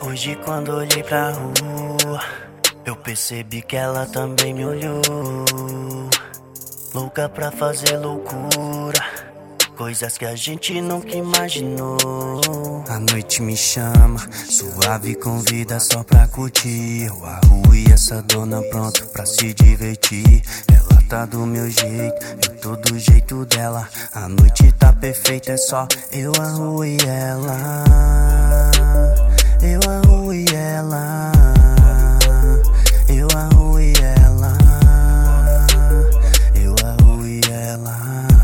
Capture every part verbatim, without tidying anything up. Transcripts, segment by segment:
Hoje quando olhei pra rua, eu percebi que ela também me olhou. Louca pra fazer loucura, coisas que a gente nunca imaginou. A noite me chama, suave convida só pra curtir. Eu arrui essa dona pronto pra se divertir. Ela tá do meu jeito, eu tô do jeito dela. A noite tá perfeita, é só eu arrui ela. Eu arrui ela. Eu arrui ela. Eu arrui ela.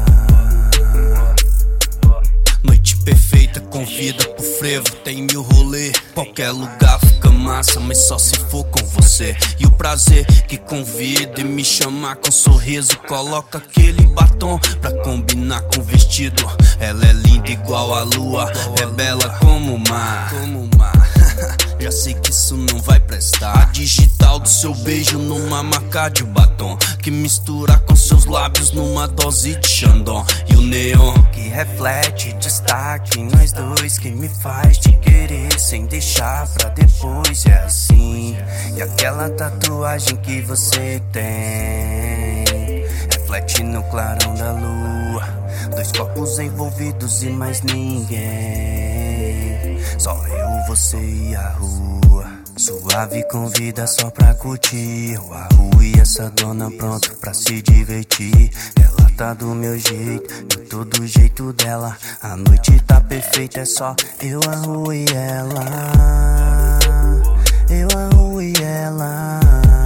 Noite perfeita, convida pro frevo, tem mil rolê. Qualquer lugar fica massa, mas só se for com você. E o prazer que convida e me chamar com sorriso. Coloca aquele batom pra combinar com o vestido. Ela é linda igual a lua, é bela como o mar. Já sei que isso não vai prestar. A digital do seu beijo numa marca de batom, que mistura com seus lábios numa dose de Xandão. E o neon que reflete destaque em nós dois, que me faz te querer sem deixar pra depois. É assim. E aquela tatuagem que você tem reflete no clarão da lua. Dois corpos envolvidos e mais ninguém. Só eu, você e a rua. Suave convida só pra curtir. Eu arrui essa dona pronto pra se divertir. Ela tá do meu jeito, eu tô do jeito dela. A noite tá perfeita, é só eu arrui ela. Eu arrui ela.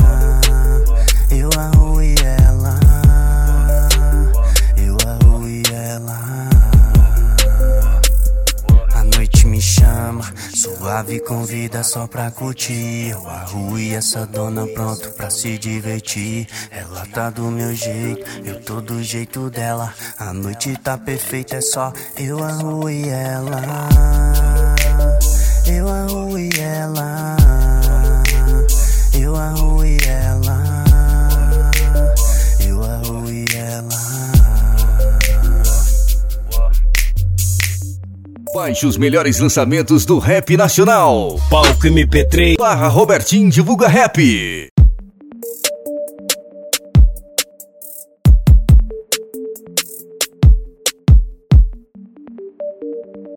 Eu arrui ela. Eu arrui ela. A noite me chama, suave convida só pra curtir. Eu arrui essa dona pronto pra se divertir. Ela tá do meu jeito, eu tô do jeito dela. A noite tá perfeita, é só eu arrui ela. Eu arrui ela. Eu arrui ela. Eu arrui ela. Baixe os melhores lançamentos do rap nacional. Palco M P três barra Robertinho Divulga Rap.